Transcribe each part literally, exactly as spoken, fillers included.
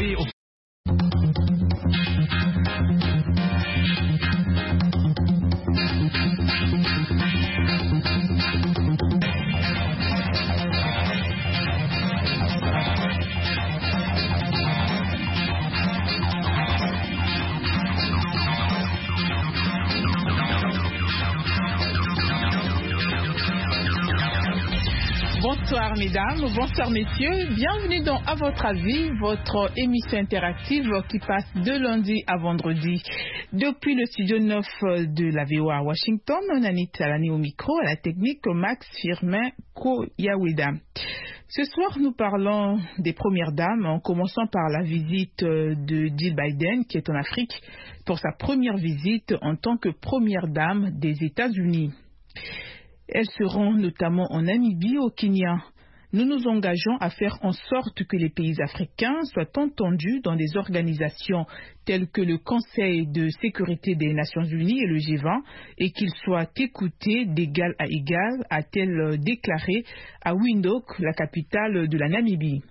Oui. Bonsoir mesdames, bonsoir messieurs, bienvenue dans À votre avis, votre émission interactive qui passe de lundi à vendredi. Depuis le studio neuf de la V O A à Washington, Nanit Salani au micro, à la technique Max Firmin Koyaweda. Ce soir, nous parlons des premières dames, en commençant par la visite de Jill Biden qui est en Afrique pour sa première visite en tant que première dame des États-Unis. Elles seront notamment en Namibie, au Kenya. Nous nous engageons à faire en sorte que les pays africains soient entendus dans des organisations telles que le Conseil de sécurité des Nations Unies et le G vingt et qu'ils soient écoutés d'égal à égal, a-t-elle déclaré à Windhoek, la capitale de la Namibie.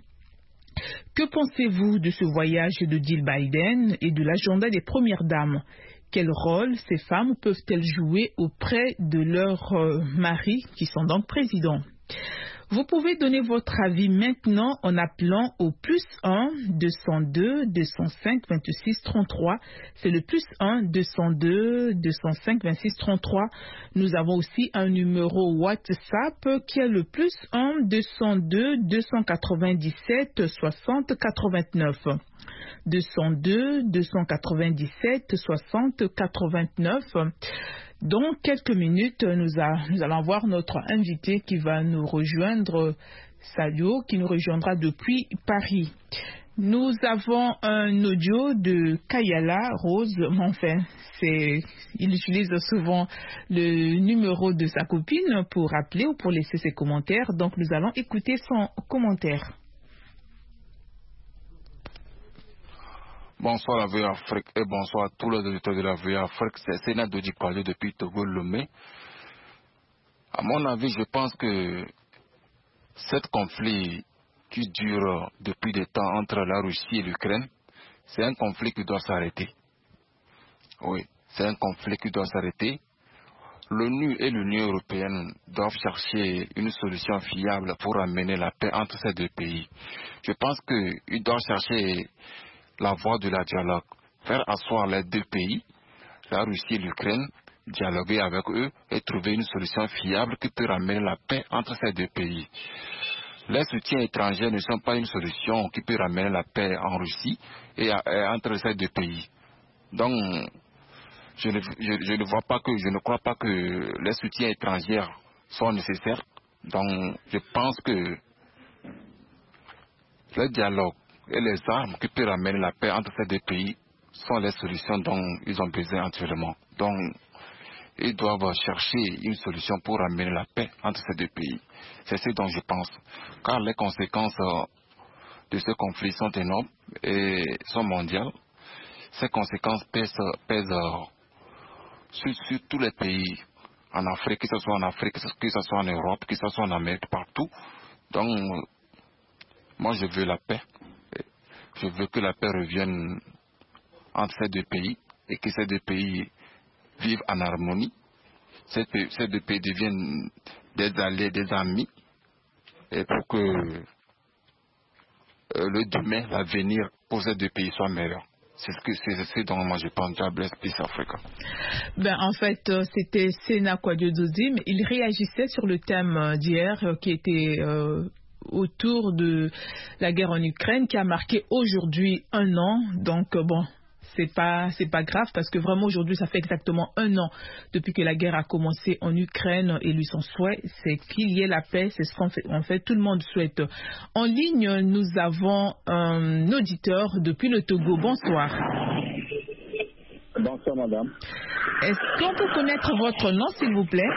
Que pensez-vous de ce voyage de Jill Biden et de l'agenda des premières dames ? Quel rôle ces femmes peuvent-elles jouer auprès de leurs euh, maris qui sont donc présidents? Vous pouvez donner votre avis maintenant en appelant au plus un deux cent deux deux cent cinq vingt-six trente-trois. C'est le plus un deux cent deux deux cent cinq vingt-six trente-trois. Nous avons aussi un numéro WhatsApp qui est le plus un deux cent deux deux cent quatre-vingt-dix-sept soixante quatre-vingt-neuf. deux cent deux deux cent quatre-vingt-dix-sept soixante quatre-vingt-neuf. Dans quelques minutes, nous, a, nous allons voir notre invité qui va nous rejoindre, Sadio, qui nous rejoindra depuis Paris. Nous avons un audio de Kayala Rose, enfin, c'est, il utilise souvent le numéro de sa copine pour appeler ou pour laisser ses commentaires, donc nous allons écouter son commentaire. Bonsoir la V O A Afrique et bonsoir à tous les auditeurs de la V O A Afrique. C'est Sénat Dodi Kwale depuis Togo Lomé. À mon avis, je pense que ce conflit qui dure depuis des temps entre la Russie et l'Ukraine, c'est un conflit qui doit s'arrêter. Oui, c'est un conflit qui doit s'arrêter. L'ONU et l'Union européenne doivent chercher une solution fiable pour amener la paix entre ces deux pays. Je pense qu'ils doivent chercher la voie de la dialogue, faire asseoir les deux pays, la Russie et l'Ukraine, dialoguer avec eux et trouver une solution fiable qui peut ramener la paix entre ces deux pays. Les soutiens étrangers ne sont pas une solution qui peut ramener la paix en Russie et, et entre ces deux pays. Donc, je ne, je, je ne vois pas que, je ne crois pas que les soutiens étrangers sont nécessaires. Donc, je pense que le dialogue et les armes qui peuvent ramener la paix entre ces deux pays sont les solutions dont ils ont besoin actuellement. Donc, ils doivent chercher une solution pour ramener la paix entre ces deux pays. C'est ce dont je pense. Car les conséquences de ce conflit sont énormes et sont mondiales. Ces conséquences pèsent, pèsent sur, sur tous les pays, en Afrique, que ce soit en Afrique, que ce soit en Europe, que ce soit en Amérique, partout. Donc, moi je veux la paix. Je veux que la paix revienne entre ces deux pays et que ces deux pays vivent en harmonie. Ces, ces deux pays deviennent des alliés, des amis, et pour que euh, le demain, l'avenir pour ces deux pays soit meilleur. C'est ce que c'est ce dont moi je pense. God bless Peace Africa. Ben en fait euh, c'était Sénat Kwadiodozi, mais il réagissait sur le thème d'hier euh, qui était euh, autour de la guerre en Ukraine qui a marqué aujourd'hui un an. Donc euh, bon, c'est pas c'est pas grave parce que vraiment aujourd'hui ça fait exactement un an depuis que la guerre a commencé en Ukraine et lui son souhait c'est qu'il y ait la paix, c'est ce qu'en fait, en fait tout le monde souhaite. En ligne nous avons un auditeur depuis le Togo. Bonsoir. Bonsoir madame. Est-ce qu'on peut connaître votre nom s'il vous plaît?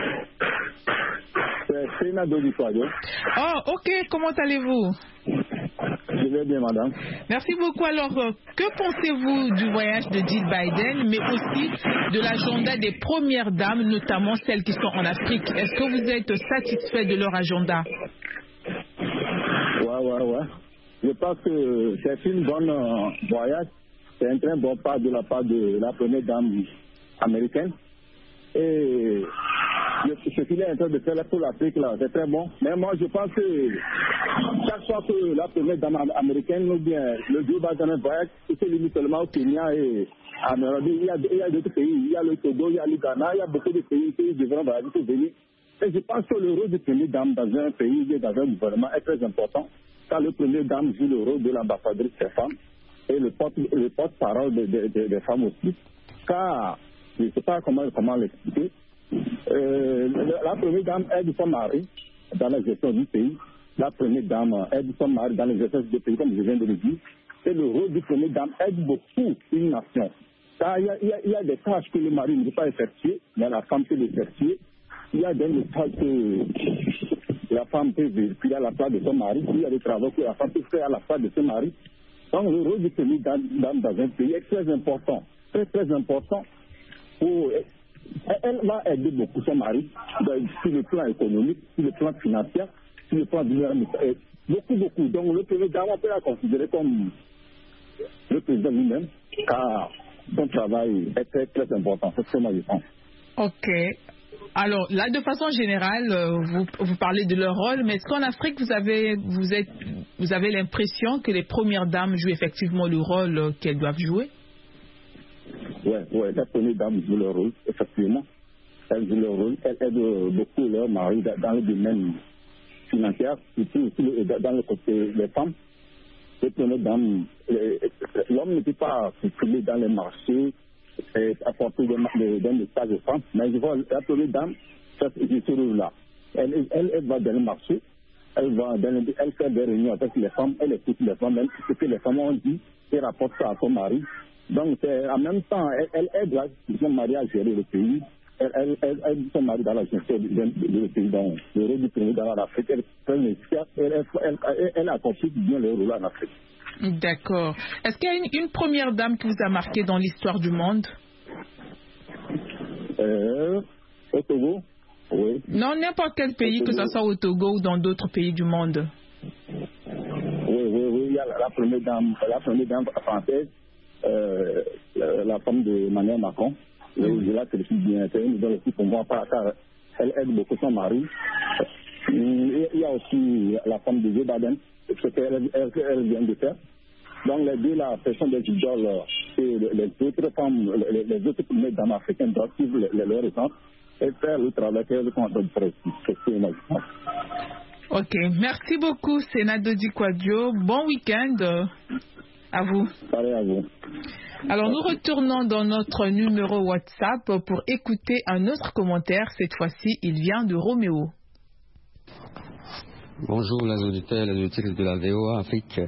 C'est Sénat Dodi Kwale. Oh ok, comment allez-vous? Je vais bien madame. Merci beaucoup. Alors, euh, que pensez-vous du voyage de Jill Biden, mais aussi de l'agenda des premières dames, notamment celles qui sont en Afrique? Est-ce que vous êtes satisfait de leur agenda? Ouais, ouais, ouais. je pense que c'est une bonne euh, voyage. C'est un très bon pas de la part de la première dame américaine. Et ce qu'il est en train de faire pour l'Afrique, là, c'est très bon. Mais moi, je pense que chaque fois que la première dame américaine ou bien le Joe Biden voyage, il se limite seulement au Kenya et à Nairobi. Il y a, il y a d'autres pays. Il y a le Togo, il y a le Ghana, il y a beaucoup de pays qui devront voyager pour venir. Et je pense que le rôle de première dame dans un pays, dans un gouvernement est très important. Car le première dame joue le rôle de l'ambassadrice des femmes et le porte, le porte-parole de, de, de, des femmes aussi. Car, je ne sais pas comment, comment l'expliquer, euh, la première dame aide son mari dans la gestion du pays. La première dame aide son mari dans la gestion du pays, comme je viens de le dire. Et le rôle du première dame aide beaucoup une nation. Car il y a, il y a, il y a des tâches que le mari ne peut pas effectuer, mais la femme peut les effectuer. Il y a des tâches que la femme peut vérifier à la place de son mari. Il y a des travaux que la femme peut faire à la place de son mari. Donc le rôle du premier dame dans un pays est très important. Très très important. Pour, elle va aider beaucoup son mari sur le plan économique, sur le plan financier, sur le plan dynamique. Beaucoup, beaucoup. Donc le premier dame, on peut la considérer comme le président lui-même, car son travail est très très important. C'est ce que moi je pense. Ok. Alors là, de façon générale, vous, vous parlez de leur rôle, mais est-ce qu'en Afrique, vous avez, vous êtes, vous avez l'impression que les premières dames jouent effectivement le rôle qu'elles doivent jouer? Oui, ouais, les premières dames jouent leur rôle, effectivement. Elles jouent leur rôle, elles aident beaucoup leur mari dans le domaine financier, surtout dans le côté des femmes. Les premières dames, l'homme ne peut pas circuler dans les marchés, et apporter des, des messages aux femmes, mais je vois la première dame, c'est ce rôle-là. Elle, elle, elle va dans le marché, elle va dans le, elle fait des réunions avec les femmes, elle écoute les femmes, même ce que les femmes ont dit, et rapporte ça à son mari. Donc, en même temps, elle, elle aide son mari à gérer le pays, elle, elle, elle aide son mari dans la gestion du pays. Donc, le rôle du premier dans l'Afrique, elle, elle, elle, elle, elle accomplit bien le rôle en Afrique. D'accord. Est-ce qu'il y a une, une première dame qui vous a marqué dans l'histoire du monde? Euh, au Togo, oui. Non, n'importe quel pays, que ce soit au Togo ou dans d'autres pays du monde. Oui, oui, oui. Il y a la, la première dame, la première dame française, euh, la, la femme de Emmanuel Macron. Mm. Je la qualifie bien. C'est une nouvelle aussi pour moi, car elle aide beaucoup son mari. Il y a aussi la femme de Joe Biden, ce qu'elle elle, elle vient de faire. Donc les deux, la personne des idoles et les autres femmes, les, les autres premières dames africaines doivent suivre les, les, leurs exemples et faire le travail qu'elles ont de faire. Ok, merci beaucoup Sénat Dodi Kwadjo. Bon week-end à vous. Pareil à vous. Alors nous retournons dans notre numéro WhatsApp pour écouter un autre commentaire. Cette fois-ci, il vient de Roméo. Bonjour les auditeurs et les auditrices de la V O A Afrique.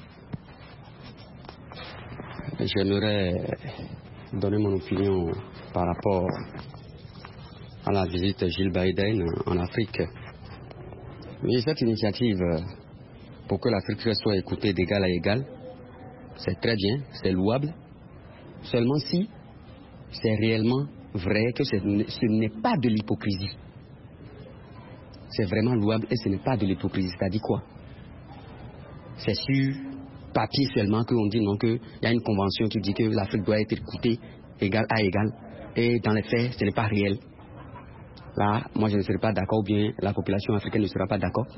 J'aimerais donner mon opinion par rapport à la visite de Jill Biden en Afrique. Oui, cette initiative pour que l'Afrique soit écoutée d'égal à égal, c'est très bien, c'est louable. Seulement si c'est réellement vrai que ce n'est pas de l'hypocrisie. C'est vraiment louable et ce n'est pas de l'hypocrisie. C'est-à-dire quoi? C'est sur papier seulement qu'on dit non, qu'il y a une convention qui dit que l'Afrique doit être écoutée égal à égal. Et dans les faits, ce n'est pas réel. Là, moi je ne serai pas d'accord, ou bien la population africaine ne sera pas d'accord.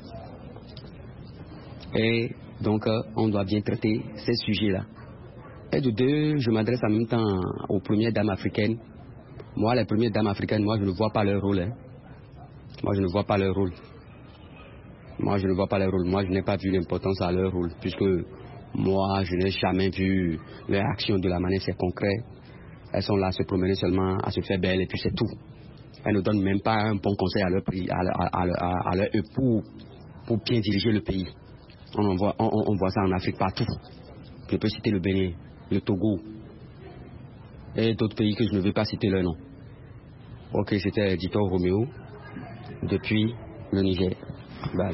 Et donc, euh, on doit bien traiter ces sujets-là. Et de deux, je m'adresse en même temps aux premières dames africaines. Moi, les premières dames africaines, moi je ne vois pas leur rôle. Hein. Moi, je ne vois pas leur rôle. Moi, je ne vois pas leur rôle. Moi, je n'ai pas vu l'importance à leur rôle, puisque moi, je n'ai jamais vu leur action de la manière c'est concret. Elles sont là à se promener seulement, à se faire belle, et puis c'est tout. Elles ne donnent même pas un bon conseil à leur, à, à, à, à leur époux pour bien diriger le pays. On, en voit, on, on voit ça en Afrique partout. Je peux citer le Bénin, le Togo, et d'autres pays que je ne vais pas citer leur nom. Ok, c'était Dito Roméo, depuis le Niger. Bye.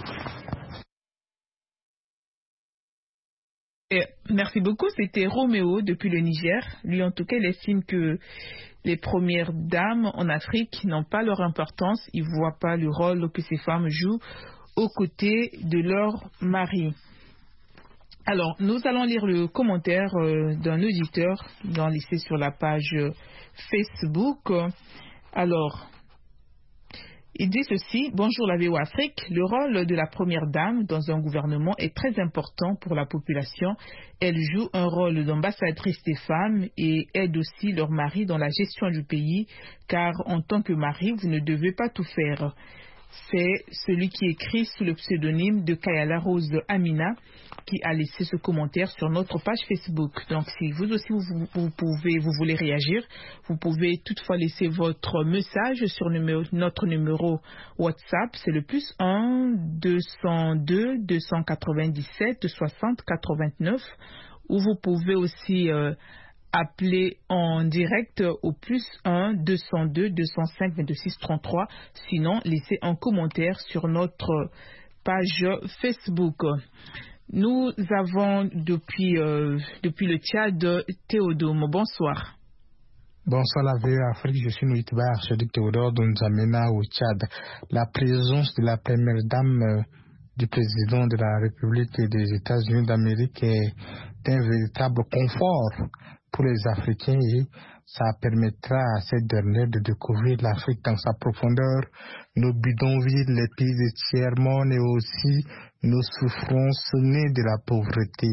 Et merci beaucoup, c'était Roméo depuis le Niger. Lui, en tout cas, il estime que les premières dames en Afrique n'ont pas leur importance. Il ne voit pas le rôle que ces femmes jouent aux côtés de leur mari. Alors, nous allons lire le commentaire euh, d'un auditeur dans laissé sur la page euh, Facebook. Alors, il dit ceci: bonjour la V O Afrique. Le rôle de la première dame dans un gouvernement est très important pour la population. Elle joue un rôle d'ambassadrice des femmes et aide aussi leur mari dans la gestion du pays, car en tant que mari, vous ne devez pas tout faire. C'est celui qui écrit sous le pseudonyme de Kayala Rose Amina qui a laissé ce commentaire sur notre page Facebook. Donc, si vous aussi vous, vous pouvez, vous voulez réagir, vous pouvez toutefois laisser votre message sur numéro, notre numéro WhatsApp. C'est le plus un deux cent deux deux cent quatre-vingt-dix-sept soixante quatre-vingt-neuf. Ou vous pouvez aussi euh, appeler en direct au plus un deux cent deux deux cent cinq vingt-six trente-trois. Sinon, laissez un commentaire sur notre page Facebook. Nous avons depuis, euh, depuis le Tchad Théodome. Bonsoir. Bonsoir la V O Afrique, je suis Nuitba Archduc Théodore Donzamena au Tchad. La présence de la première dame euh, du président de la République et des États-Unis d'Amérique est un véritable confort pour les Africains et ça permettra à cette dernière de découvrir l'Afrique dans sa profondeur, nos bidonvilles, les pays de tiers-monde et aussi nos souffrances nées de la pauvreté.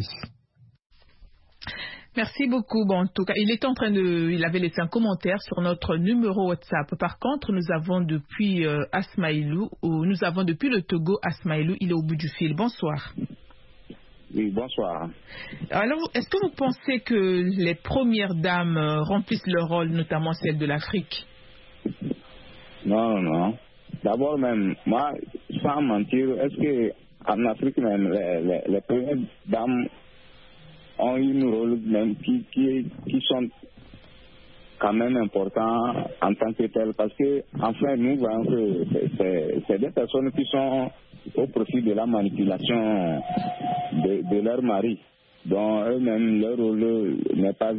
Merci beaucoup. Bon, en tout cas, il est en train de, il avait laissé un commentaire sur notre numéro WhatsApp. Par contre, nous avons depuis euh, Asmaïlou, ou nous avons depuis le Togo Asmaïlou, il est au bout du fil. Bonsoir. Oui, bonsoir. Alors, est-ce que vous pensez que les premières dames euh, remplissent leur rôle, notamment celle de l'Afrique? Non, non. D'abord même, moi, sans mentir, est-ce que en Afrique même, les, les, les premières dames ont un rôle même qui, qui, qui sont quand même importants en tant que tels, parce que enfin nous voyons que c'est, c'est des personnes qui sont au profit de la manipulation de, de leur mari, dont eux-mêmes leur rôle n'est pas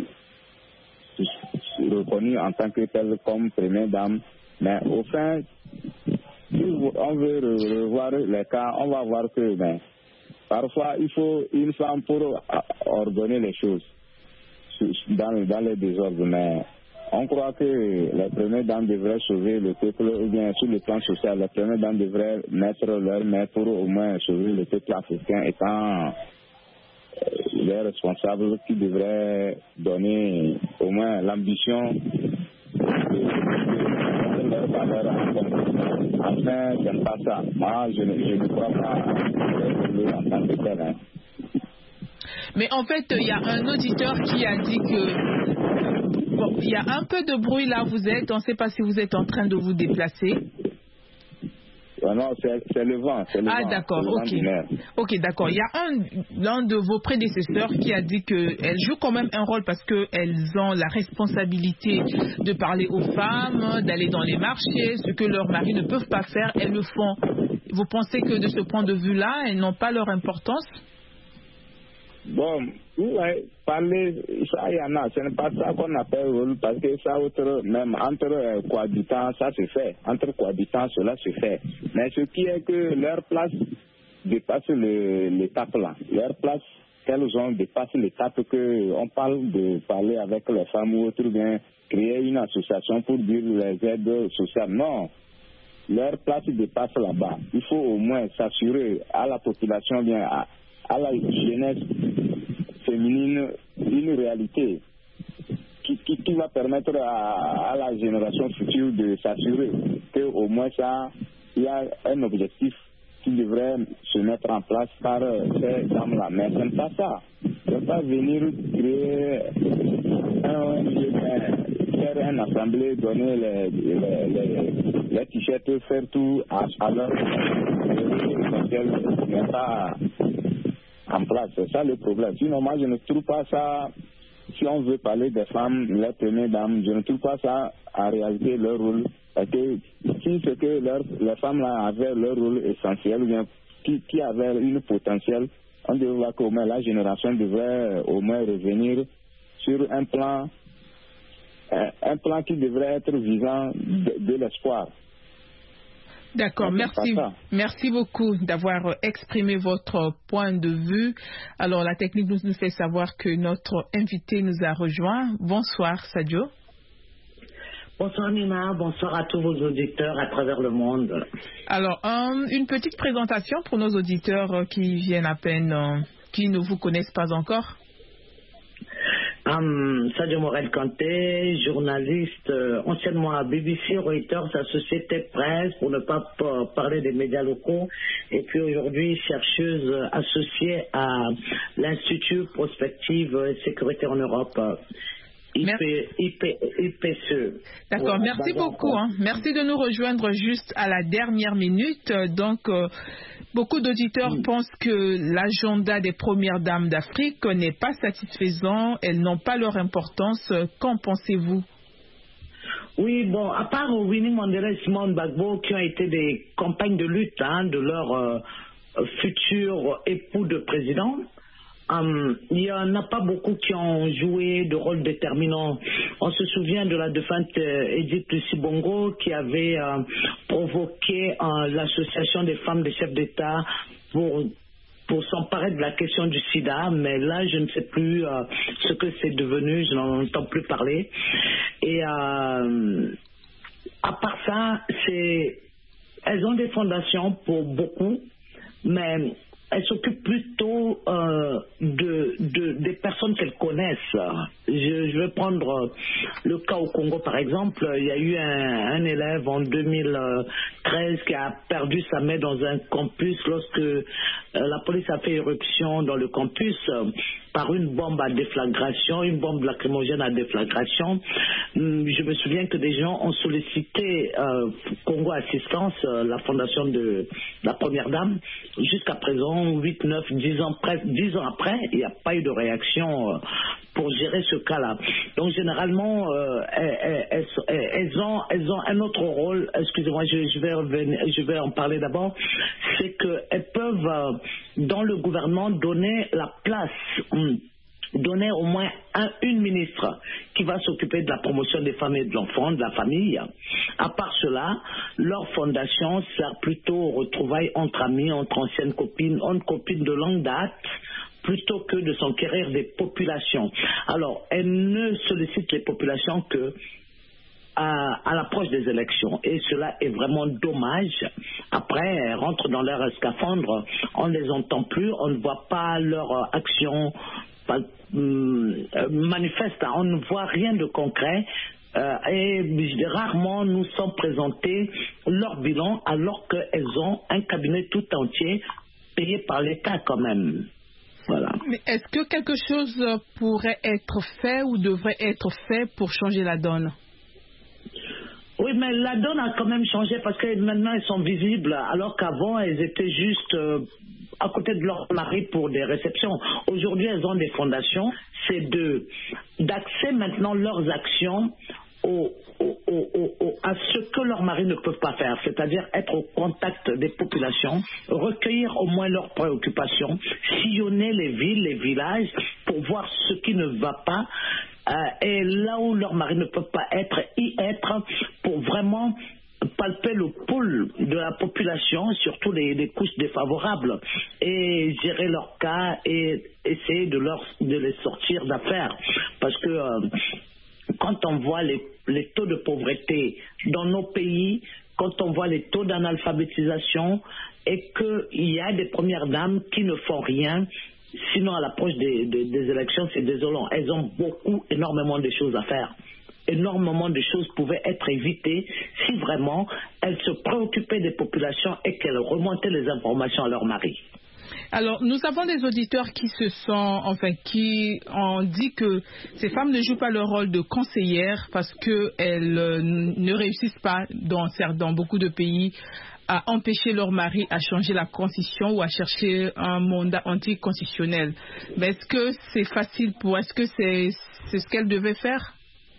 reconnu en tant que tel comme première dame. Mais au fin, si on veut revoir les cas, on va voir que ben, parfois il faut une femme pour ordonner les choses dans, dans les désordres. Mais on croit que les premières dames devraient sauver le peuple, ou bien sur le plan social, les premières dames devraient mettre leur main pour au moins sauver le peuple africain, étant les responsables qui devraient donner au moins l'ambition de leur valeur en compte. Enfin, je n'aime pas ça. Moi, je ne, je ne crois pas en tant que tel. Hein. Mais en fait, il y a un auditeur qui a dit que bon, il y a un peu de bruit là, vous êtes, on ne sait pas si vous êtes en train de vous déplacer. Non, c'est, c'est le vent. C'est le ah, vent, d'accord, c'est le ok. Ok, d'accord. Il y a un, l'un de vos prédécesseurs qui a dit qu'elles jouent quand même un rôle parce qu'elles ont la responsabilité de parler aux femmes, d'aller dans les marchés, ce que leurs maris ne peuvent pas faire, elles le font. Vous pensez que de ce point de vue-là, elles n'ont pas leur importance? Bon, ouais, parler, ça y en a, ce n'est pas ça qu'on appelle rôle, parce que ça, autre, même entre euh, cohabitants, ça se fait. Entre cohabitants, cela se fait. Mais ce qui est que leur place dépasse le, l'étape là. Leur place qu'elles ont dépasse l'étape qu'on parle de parler avec les femmes ou autre, bien créer une association pour dire les aides sociales. Non. Leur place dépasse là-bas. Il faut au moins s'assurer à la population, bien à, à la jeunesse féminine, une réalité qui, qui, qui va permettre à, à la génération future de s'assurer qu'au moins ça, il y a un objectif qui devrait se mettre en place par ces dames-là. Mais ce n'est pas ça. Ce n'est pas venir créer un, faire une assemblée, donner les, les, les, les t-shirts, faire tout à, à leur essentiel n'est pas en place. C'est ça le problème. Sinon, moi, je ne trouve pas ça, si on veut parler des femmes, les premières dames, je ne trouve pas ça en réalité leur rôle. Parce que si c'est que leur, les femmes là avaient leur rôle essentiel, ou bien qui, qui avaient une potentiel, on devrait voir qu'au moins la génération devrait au moins revenir sur un plan, un plan qui devrait être visant de, de l'espoir. D'accord, merci. Merci beaucoup d'avoir exprimé votre point de vue. Alors, la technique nous, nous fait savoir que notre invité nous a rejoint. Bonsoir, Sadio. Bonsoir Nina, bonsoir à tous vos auditeurs à travers le monde. Alors, um, une petite présentation pour nos auditeurs qui viennent à peine, uh, qui ne vous connaissent pas encore. Um, Sadio Morel Kanté, journaliste euh, anciennement à B B C, Reuters, Associated Press, pour ne pas parler des médias locaux, et puis aujourd'hui chercheuse associée à l'Institut Prospective et Sécurité en Europe. I P, I P, I P C E. D'accord, ouais, merci beaucoup. Hein. Merci de nous rejoindre juste à la dernière minute. Donc, euh, beaucoup d'auditeurs oui. pensent que l'agenda des premières dames d'Afrique n'est pas satisfaisant. Elles n'ont pas leur importance. Qu'en pensez-vous? Oui, bon, à part Winnie Mandela et Simone Gbagbo, qui ont été des campagnes de lutte hein, de leurs euh, futurs époux de président, Um, il n'y en a pas beaucoup qui ont joué de rôle déterminant. On se souvient de la défunte euh, Edith Lucy-Bongo qui avait euh, provoqué euh, l'association des femmes des chefs d'État pour, pour s'emparer de la question du sida, mais là je ne sais plus euh, ce que c'est devenu, je n'en entends plus parler. Et euh, à part ça, c'est, elles ont des fondations pour beaucoup, mais elles s'occupent plutôt euh, de, de, des personnes qu'elles connaissent. Je, je vais prendre le cas au Congo, par exemple. Il y a eu un, un élève en deux mille treize qui a perdu sa main dans un campus lorsque euh, la police a fait éruption dans le campus euh, par une bombe à déflagration, une bombe lacrymogène à déflagration. Je me souviens que des gens ont sollicité euh, Congo Assistance, euh, la fondation de la Première Dame. Jusqu'à présent, huit, neuf, dix ans, presque dix ans après, il n'y a pas eu de réaction euh, pour gérer ce cas-là. Donc généralement, euh, elles, elles, elles, ont, elles ont un autre rôle. Excusez-moi, je, je, vais revenir, je vais en parler d'abord. C'est qu'elles peuvent, euh, dans le gouvernement, donner la place. Hum, donner au moins un, une ministre qui va s'occuper de la promotion des femmes et de l'enfant, de la famille. À part cela, leur fondation sert plutôt aux retrouvailles entre amis, entre anciennes copines, entre copines de longue date, plutôt que de s'enquérir des populations. Alors, elles ne sollicitent les populations que à, à l'approche des élections. Et cela est vraiment dommage. Après, elles rentrent dans leur scaphandre, on ne les entend plus, on ne voit pas leur action Pas, euh, manifeste, on ne voit rien de concret euh, et rarement nous sont présentés leur bilan alors qu'elles ont un cabinet tout entier payé par l'État quand même. Voilà. Mais est-ce que quelque chose pourrait être fait ou devrait être fait pour changer la donne? Oui, mais la donne a quand même changé parce que maintenant elles sont visibles alors qu'avant elles étaient juste euh, à côté de leur mari pour des réceptions. Aujourd'hui, elles ont des fondations. C'est de d'accès maintenant leurs actions au, au, au, au, à ce que leurs maris ne peuvent pas faire, c'est-à-dire être au contact des populations, recueillir au moins leurs préoccupations, sillonner les villes, les villages pour voir ce qui ne va pas. Euh, et là où leurs maris ne peuvent pas être, y être pour vraiment palper le pouls de la population, surtout les, les couches défavorables, et gérer leur cas et essayer de, leur, de les sortir d'affaires. Parce que euh, quand on voit les, les taux de pauvreté dans nos pays, quand on voit les taux d'analphabétisation et qu'il y a des premières dames qui ne font rien, sinon à l'approche des, des, des élections, c'est désolant. Elles ont beaucoup, énormément de choses à faire. Énormément de choses pouvaient être évitées si vraiment elles se préoccupaient des populations et qu'elles remontaient les informations à leur mari. Alors, nous avons des auditeurs qui se sont, enfin, qui ont dit que ces femmes ne jouent pas leur rôle de conseillères parce qu'elles euh, ne réussissent pas dans, dans beaucoup de pays à empêcher leur mari à changer la constitution ou à chercher un mandat anticonstitutionnel. Mais est-ce que c'est facile pour, est-ce que c'est, c'est ce qu'elles devaient faire?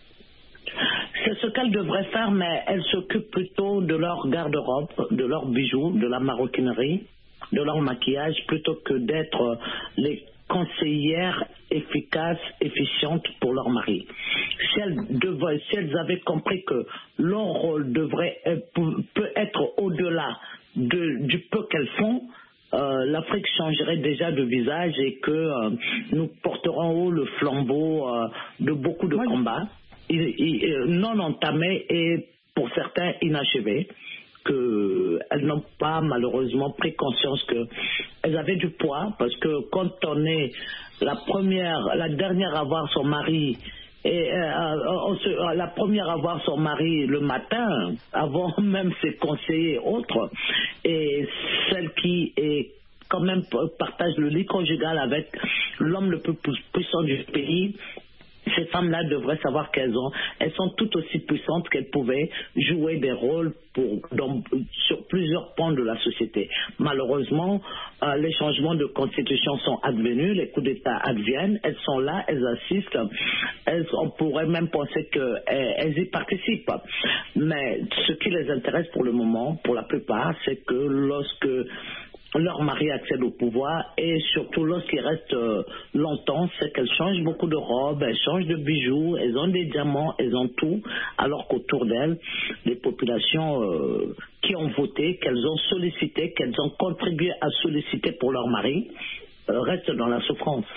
C'est ce qu'elles devraient faire, mais elles s'occupent plutôt de leur garde-robe, de leurs bijoux, de la maroquinerie, de leur maquillage, plutôt que d'être les conseillères efficaces, efficientes pour leur mari. Si elles, devaient, si elles avaient compris que leur rôle devrait peut être au-delà de, du peu qu'elles font, euh, l'Afrique changerait déjà de visage et que euh, nous porterons haut le flambeau euh, de beaucoup de oui. combats non entamés et pour certains inachevés, qu'elles n'ont pas malheureusement pris conscience qu'elles avaient du poids, parce que quand on est la première, la dernière à voir son mari, et euh, se, la première à voir son mari le matin, avant même ses conseillers autres, et celle qui est quand même partage le lit conjugal avec l'homme le plus puissant du pays, ces femmes-là devraient savoir qu'elles ont, elles sont tout aussi puissantes qu'elles pouvaient jouer des rôles pour, dans, sur plusieurs pans de la société. Malheureusement, euh, les changements de constitution sont advenus, les coups d'État adviennent, elles sont là, elles assistent, elles, on pourrait même penser qu'elles y participent. Mais ce qui les intéresse pour le moment, pour la plupart, c'est que lorsque leur mari accède au pouvoir et surtout lorsqu'il reste euh, longtemps, c'est qu'elles changent beaucoup de robes, elles changent de bijoux, elles ont des diamants, elles ont tout, alors qu'autour d'elles, les populations euh, qui ont voté, qu'elles ont sollicité, qu'elles ont contribué à solliciter pour leur mari, euh, restent dans la souffrance.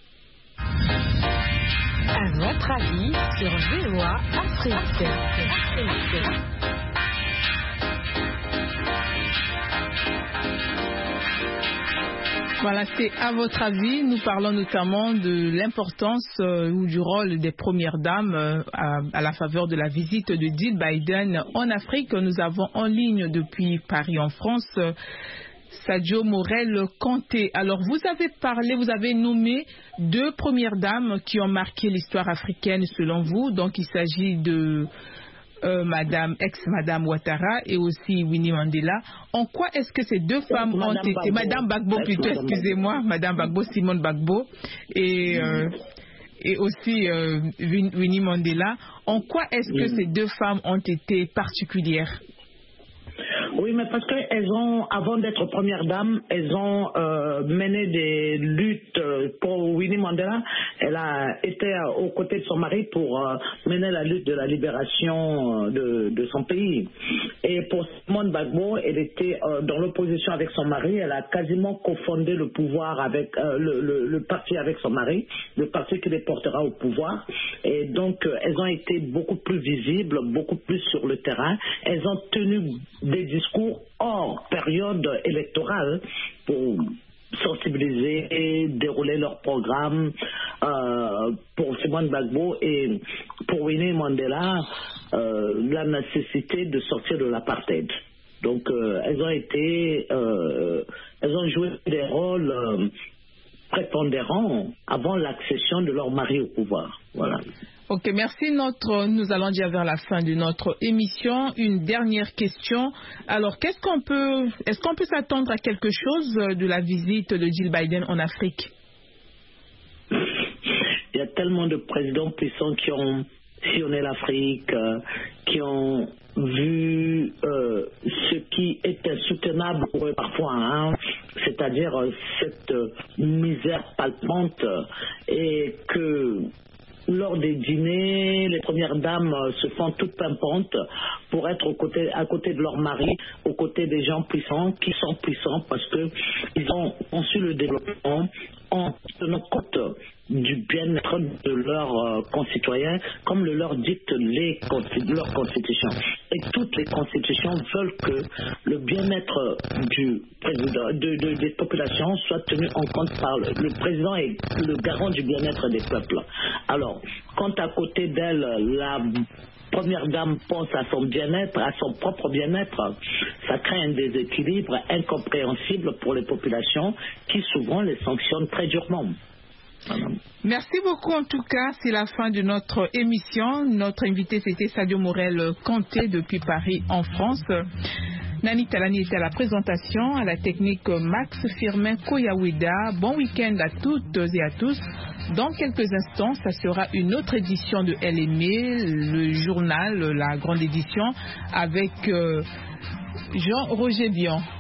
À votre avis sur V O A Afrique. Afrique. Voilà, c'est à votre avis. Nous parlons notamment de l'importance euh, ou du rôle des premières dames euh, à, à la faveur de la visite de Jill Biden en Afrique. Nous avons en ligne depuis Paris en France euh, Sadio Morel-Kanté. Alors, vous avez parlé, vous avez nommé deux premières dames qui ont marqué l'histoire africaine selon vous. Donc, il s'agit de Euh, Madame, ex-Madame Ouattara et aussi Winnie Mandela. En quoi est-ce que ces deux femmes ont été... Bagbo. Madame Bagbo plutôt, excusez-moi, Madame Bagbo, Simone Bagbo et, euh, et aussi euh, Winnie Mandela. En quoi est-ce que ces deux femmes ont été particulières? Oui, mais parce qu'elles ont, avant d'être premières dames, elles ont euh, mené des luttes pour Winnie Mandela. Elle a été aux côtés de son mari pour euh, mener la lutte de la libération de, de son pays. Et pour Simone Bagbo, elle était euh, dans l'opposition avec son mari. Elle a quasiment cofondé le pouvoir avec euh, le, le, le parti avec son mari, le parti qui les portera au pouvoir. Et donc, euh, elles ont été beaucoup plus visibles, beaucoup plus sur le terrain. Elles ont tenu des discours hors période électorale pour sensibiliser et dérouler leur programme. Euh, pour Simone Bagbo et pour Winnie Mandela, euh, la nécessité de sortir de l'apartheid. Donc euh, elles ont été, euh, elles ont joué des rôles euh, prépondérants avant l'accession de leur mari au pouvoir. Voilà. Ok, merci. Notre, nous allons dire vers la fin de notre émission. Une dernière question. Alors, qu'est-ce qu'on peut, est-ce qu'on peut s'attendre à quelque chose de la visite de Jill Biden en Afrique? Il y a tellement de présidents puissants qui ont sillonné l'Afrique, euh, qui ont vu euh, ce qui est insoutenable pour eux parfois, hein, c'est-à-dire euh, cette euh, misère palpante, et que lors des dîners, les premières dames se font toutes pimpantes pour être aux côtés, à côté de leur mari, aux côtés des gens puissants qui sont puissants parce qu'ils ont conçu le développement en tenant compte du bien-être de leurs euh, concitoyens, comme le leur dictent les, leur constitution. Et toutes les constitutions veulent que le bien-être du président, de, de, des populations soit tenu en compte par le, le président est le garant du bien-être des peuples. Alors, quand à côté d'elle, la première dame pense à son bien-être, à son propre bien-être, ça crée un déséquilibre incompréhensible pour les populations qui souvent les sanctionnent très durement. Merci beaucoup. En tout cas, c'est la fin de notre émission. Notre invité, c'était Sadio Morel-Kanté depuis Paris en France. Nani Talani était à la présentation, à la technique Max Firmin Koyawida. Bon week-end à toutes et à tous. Dans quelques instants, ça sera une autre édition de L M E, le journal, la grande édition, avec euh, Jean-Roger Bion.